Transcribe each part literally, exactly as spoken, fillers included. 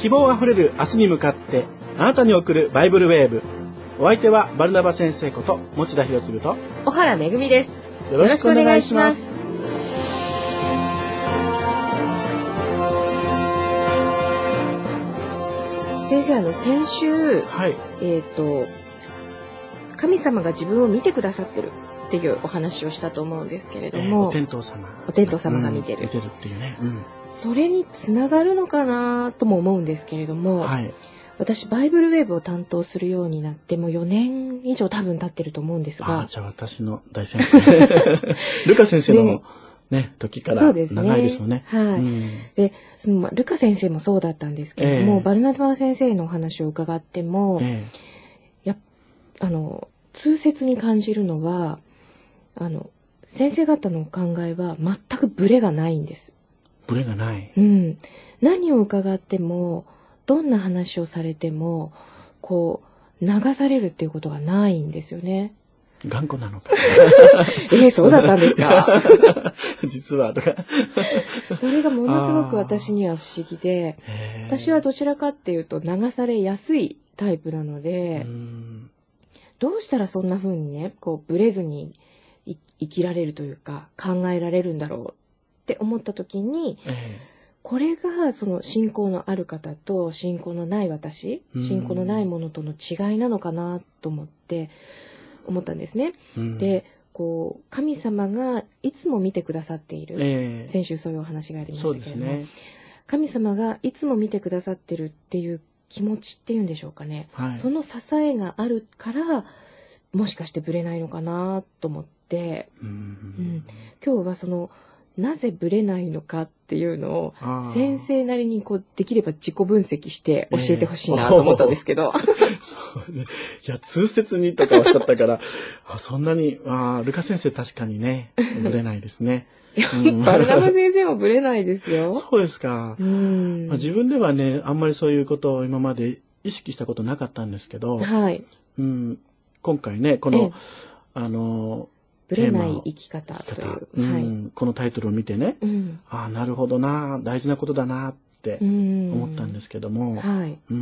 希望あふれる明日に向かってあなたに送るバイブルウェーブ。お相手はバルナバ先生こと持田博次と小原めぐみです。 よろしくお願いします。 先生、あの先週、 はい、 えっと神様が自分を見てくださってるっていうお話をしたと思うんですけれども、 えー、お天道様お天道様が見てる、 うん、見てるっていうね、うん、 それにつながるのかなとも思うんですけれども、 はい、 私バイブルウェーブを担当するようになってもうよねん以上多分経ってると思うんですが、 あ、じゃあ私の大先輩ルカ先生の、ね、時から長いですよね。 はい、うん、でそのルカ先生もそうだったんですけれども、えー、バルナバ先生のお話を伺っても、えー、やあの痛切に感じるのは、あの先生方のお考えは全くブレがないんです。 ブレがない、 うん、何を伺ってもどんな話をされてもこう流されるっていうことがないんですよね。 頑固なのかえー、そうだったんですか実はとかそれがものすごく私には不思議で、私はどちらかっていうと流されやすいタイプなので、うん、どうしたらそんな風にねこうブレずに生きられるというか考えられるんだろうって思った時に、えー、これがその信仰のある方と信仰のない私、信仰のないものとの違いなのかなと思って思ったんですね。で、こう神様がいつも見てくださっている、えー、先週そういうお話がありましたけれども、ね、神様がいつも見てくださってるっていう気持ちっていうんでしょうかね、はい、その支えがあるからもしかしてブレないのかなと思って、うんうん、今日はそのなぜブレないのかっていうのを先生なりにこうできれば自己分析して教えてほしいなと思ったんですけど、えーそうね、いや痛切にとかおっしゃったからあそんなにあルカ先生確かにねブレないですね。 うん、バルナバ先生もブレないですよ。 そうですか、うんまあ、自分ではねあんまりそういうことを今まで意識したことなかったんですけど、はいうん、今回ねこのあのブレない生き方という、 うんはい、このタイトルを見てね、うん、あなるほどな大事なことだなって思ったんですけども、はいうん、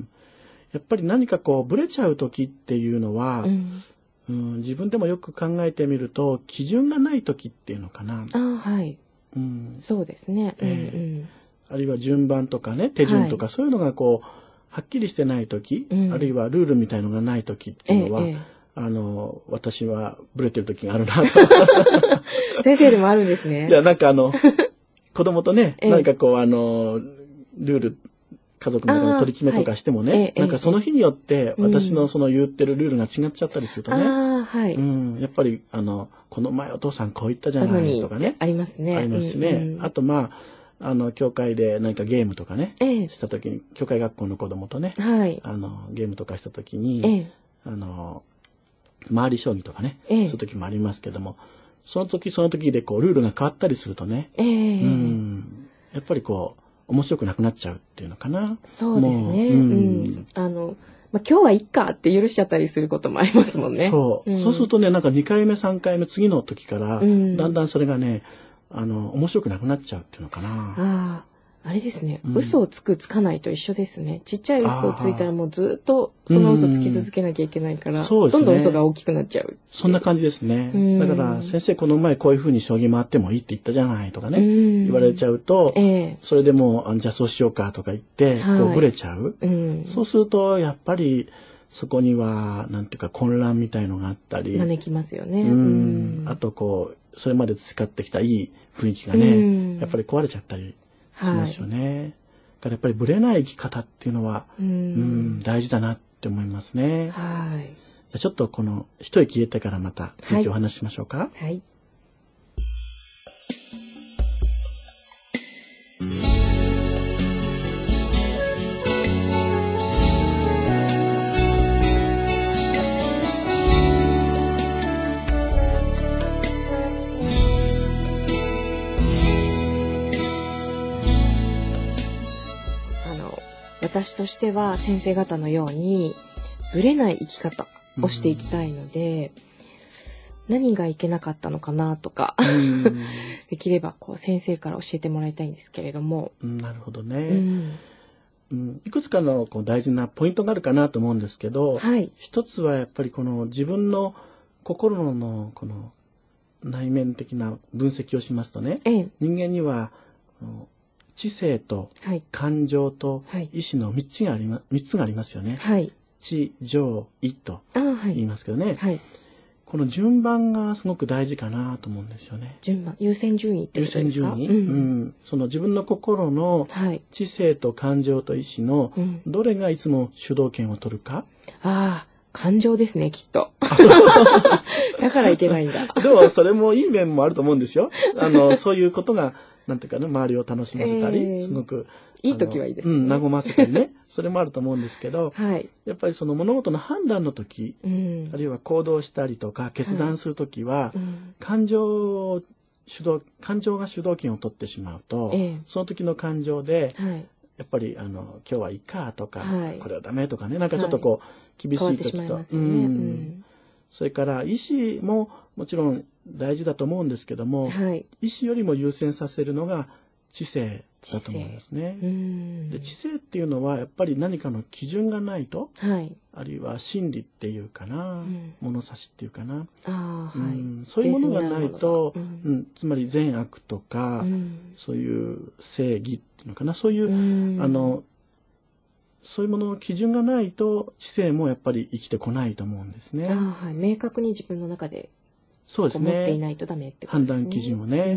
やっぱり何かこうブレちゃう時っていうのは、うんうん、自分でもよく考えてみると基準がない時っていうのかな。 あ、はいうん、そうですね、えーうんうん、あるいは順番とかね手順とか、はい、そういうのがこうはっきりしてない時、うん、あるいはルールみたいのがない時っていうのは、えーえーあの、私はブレてる時があるなと。 先生でもあるんですね。 いや、なんかあの、子供とね、ええ、なんかこうあの、ルール、家族の中の取り決めとかしてもね、はい、なんかその日によって私のその言ってるルールが違っちゃったりするとね、うんはいうん、やっぱりあの、この前お父さんこう言ったじゃないとかね。 ありますね。 ありますしね。うんうん、あとまあ、あの、教会で何かゲームとかね、ええ、した時に、教会学校の子供とね、はい、あの、ゲームとかした時に、ええ、あの、回り将棋とかね、ええ、そういう時もありますけども、その時その時でこうルールが変わったりするとね、ええ、うんやっぱりこう面白くなくなっちゃうっていうのかな。 そうですね。うんうん、あの、まあ、今日はいっかって許しちゃったりすることもありますもんね。 そう。うん、そうするとね、なんかにかいめさんかいめ次の時から、うん、だんだんそれがね、あの面白くなくなっちゃうっていうのかな。 ああ。あれですね、うん、嘘をつくつかないと一緒ですね。ちっちゃい嘘をついたらもうずっとその嘘つき続けなきゃいけないから、うんね、どんどん嘘が大きくなっちゃう。 そんな感じですね。だから先生この前こういう風に将棋回ってもいいって言ったじゃないとかね、言われちゃうと、えー、それでもうじゃあそうしようかとか言ってこうブレちゃう、はいうん。そうするとやっぱりそこにはなんていうか混乱みたいのがあったり、 招きますよね。 うん、あとこうそれまで培ってきたいい雰囲気がね、やっぱり壊れちゃったり。しますよね。はい、だからやっぱりブレない生き方っていうのは、うん、うん、大事だなって思いますね。はい。じゃちょっとこの一息入れてからまた続きお話ししましょうか。はい。はい私としては先生方のようにブレない生き方をしていきたいので、うん、何がいけなかったのかなとか、うん、できればこう先生から教えてもらいたいんですけれども。 なるほどね。うん、 うん、いくつかのこう大事なポイントがあるかなと思うんですけど、 はい、 一つはやっぱりこの自分の心のこの内面的な分析をしますとね、ええ、人間には知性と感情と意志のみっつがありま、みっつがありますよね。はい、知、情、意と言いますけどね、はい、この順番がすごく大事かなと思うんですよね。 順番、優先順位ってことですか？ 優先順位、うんうん、その自分の心の知性と感情と意志のどれがいつも主導権を取るか。 うん、ああ、感情ですね、きっと。だからいけないんだ。 でもそれもいい面もあると思うんですよ。あのそういうことがなんていうかね、周りを楽しませたり、えー、すごくいい時はいいですね。うん、和ませたりね、それもあると思うんですけど、はい、やっぱりその物事の判断の時、うん、あるいは行動したりとか決断する時は、はい、うん、感情主導感情が主導権を取ってしまうと、えー、その時の感情で、はい、やっぱりあの今日はいいかとか、はい、これはダメとかね、なんかちょっとこう、厳しい時と、ね、うん、うん、それから意思ももちろん大事だと思うんですけども、はい、意思よりも優先させるのが知性だと思うんですね。うん、で知性っていうのはやっぱり何かの基準がないと、はい、あるいは真理っていうかな、うん、物差しっていうかな、あ、うん、はい、そういうものがないと、うんうん、つまり善悪とか、うん、そういう正義っていうのかな、そういう、うん、あのそういうものの基準がないと知性もやっぱり生きてこないと思うんですね。 あ、はい、明確に自分の中でそうですね。 持っていないとダメってことですね。 判断基準をね。うん、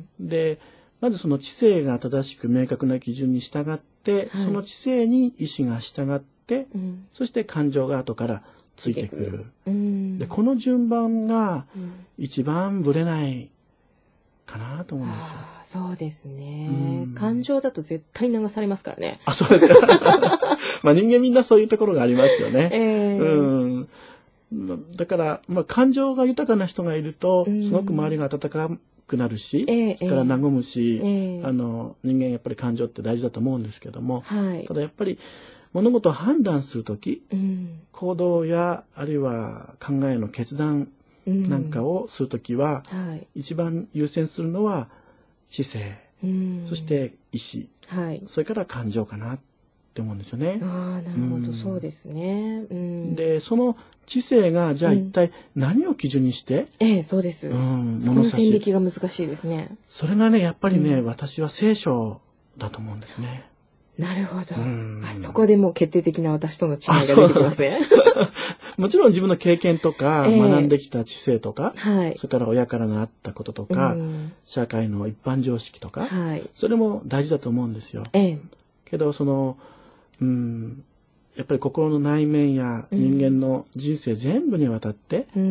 で、まずその知性が正しく明確な基準に従って、はい、その知性に意志が従って、うん、そして感情が後からついてくる。うん、で、この順番が一番ぶれないかなと思うんですよ。 あ、そうですね、うん。感情だと絶対流されますからね。 あ、そうですか。まあ人間みんなそういうところがありますよね。えー、うんだから、まあ、感情が豊かな人がいると、すごく周りが温かくなるし、えー、それから和むし、えー、あの、人間やっぱり感情って大事だと思うんですけども、はい、ただやっぱり物事を判断するとき、うん、行動や、あるいは考えの決断なんかをするときは、うんはい、一番優先するのは知性、うん、そして意志、はい、それから感情かなって思うんですよね。 ああ、なるほど、うん、そうですね。うん、 で、その知性がじゃあ一体何を基準にして、 うん、ええ、そうです。うん、その線引きが難しいですね。 それがね、やっぱりね、うん、私は聖書だと思うんですね。 なるほど。うん、あそこでもう決定的な私との違いが出てきますね。 もちろん自分の経験とか、えー、学んできた知性とか、はい、それから親から習ったこととか、うん、社会の一般常識とか、はい、それも大事だと思うんですよ。えー、けど、その、うん、やっぱり心の内面や人間の人生全部にわたって、うん、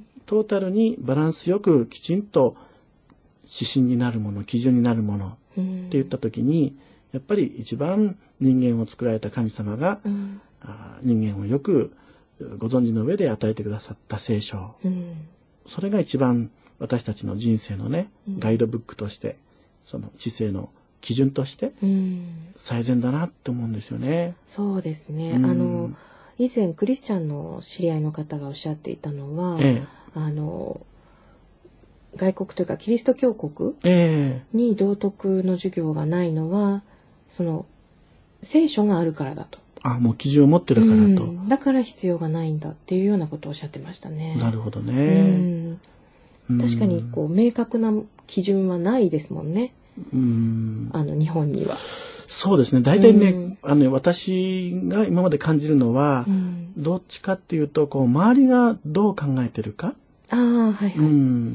トータルにバランスよくきちんと指針になるもの、基準になるものって言ったときに、やっぱり一番人間を作られた神様が、うん、あ人間をよくご存知の上で与えてくださった聖書、うん、それが一番私たちの人生のね、ガイドブックとして、その知性の基準として最善だなって思うんですよね。 そうですね。うん、あの以前クリスチャンの知り合いの方がおっしゃっていたのは、ええ、あの外国というかキリスト教国に道徳の授業がないのは、その聖書があるからだと。 あ、もう基準を持ってるからと、うん、だから必要がないんだっていうようなことをおっしゃってましたね。 なるほどね。 うん、確かにこう明確な基準はないですもんね。うん、あの日本には。 そうですね。大体ね、うん、あの私が今まで感じるのは、うん、どっちかっていうとこう周りがどう考えてるか。 ああ、はいはい。うん、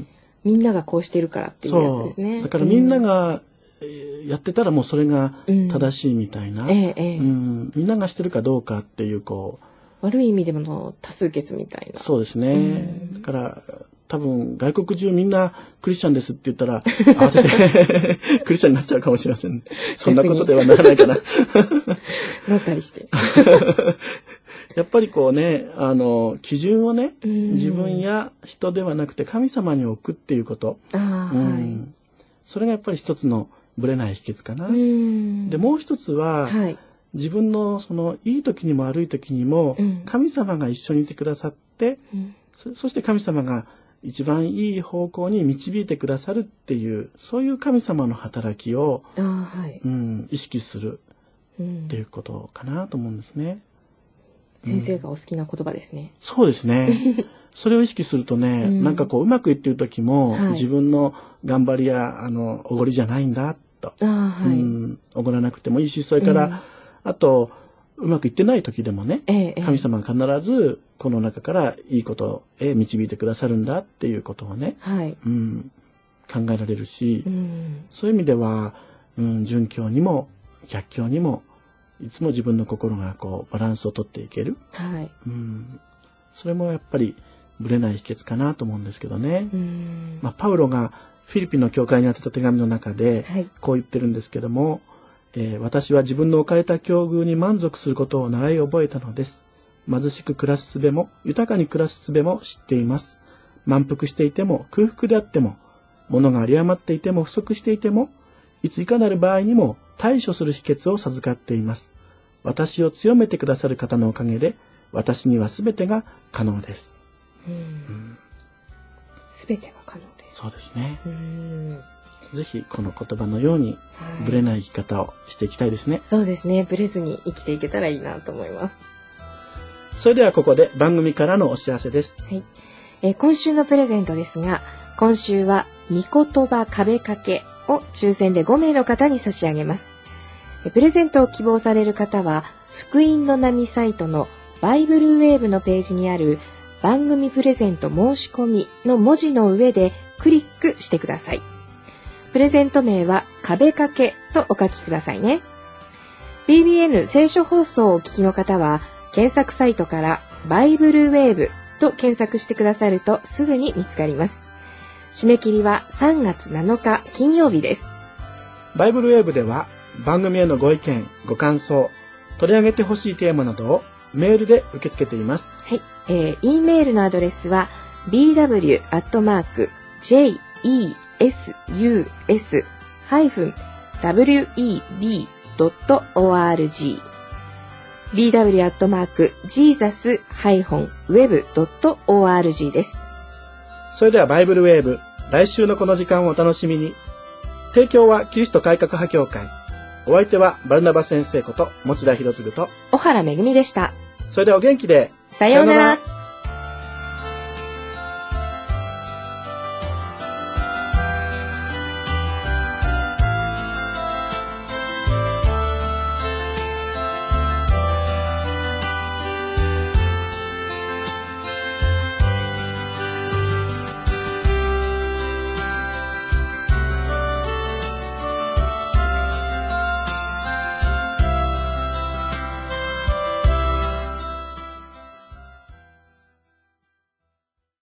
みんながこうしてるからっていうやつですね。 そうだからみんながやってたらもうそれが正しいみたいな、うんええうん、みんながしてるかどうかっていうこう悪い意味でも多数決みたいな。 そうですね。うん、だから多分外国中みんなクリスチャンですって言ったら慌ててクリスチャンになっちゃうかもしれません。そんなことではならないかな。 なったりして。 やっぱりこうね、あの基準をね、自分や人ではなくて神様に置くっていうこと、あ、うんはい、それがやっぱり一つのぶれない秘訣かな。うんでもう一つは、はい、自分のそのいい時にも悪い時にも、うん、神様が一緒にいてくださって、うん、そ, そして神様が一番いい方向に導いてくださるっていうそういう神様の働きを、あ、はいうん、意識する。 っていうことかなと思うんですね。 先生がお好きな言葉ですね。 うん、そうですね。それを意識するとね、うん、なんかこううまくいってる時も、はい、自分の頑張りやあのおごりじゃないんだと、 あ、はい、うん、 おごらなくてもいいし、それから、うん、あとうまくいってない時でもね、 ええ、 神様が必ずこの中からいいことへ導いてくださるんだっていうことをね、 はい、 うん、考えられるし、 うん、 そういう意味では、うん、順境にも逆境にもいつも自分の心がこうバランスをとっていける、 はい、 うん、それもやっぱりぶれない秘訣かなと思うんですけどね。 うん、 まあ、パウロがフィリピンの教会に宛てた手紙の中でこう言ってるんですけども、はい、えー、私は自分の置かれた境遇に満足することを習い覚えたのです。貧しく暮らす術も豊かに暮らす術も知っています。満腹していても空腹であっても、物が有り余っていても不足していても、いついかなる場合にも対処する秘訣を授かっています。私を強めてくださる方のおかげで、私にはすべてが可能です。 うんうん、すべてが可能です。 そうですね。 うん、 ぜひこの言葉のようにぶれない生き方をしていきたいですね。はい、 そうですね。ぶれずに生きていけたらいいなと思います。 それではここで番組からのお知らせです。 はい、えー、今週のプレゼントですが、今週は御言葉壁掛けを抽選でごめいの方に差し上げます。プレゼントを希望される方は、福音の波サイトのバイブルウェーブのページにある番組プレゼント申し込みの文字の上でクリックしてください。プレゼント名は壁掛けとお書きくださいね。ビービーエヌ 聖書放送をお聞きの方は、検索サイトからバイブルウェーブと検索してくださるとすぐに見つかります。締め切りはさんがつなのか金曜日です。 バイブルウェーブでは番組へのご意見、ご感想、取り上げてほしいテーマなどをメールで受け付けています。 はい、えー、E メールのアドレスは ビーダブリュー アットマーク ジェイ イー エス ユー エス ハイフン ダブリュー イー ビー ドット オーアールジー ビーダブリュー アットマーク ジーザス ハイフン ウェブ ドット オーアールジー です。 それではバイブルウェーブ、来週のこの時間をお楽しみに。提供はキリスト改革派協会。お相手はバルナバ先生こと持田博次と小原めぐみでした。 それではお元気で。 さようなら。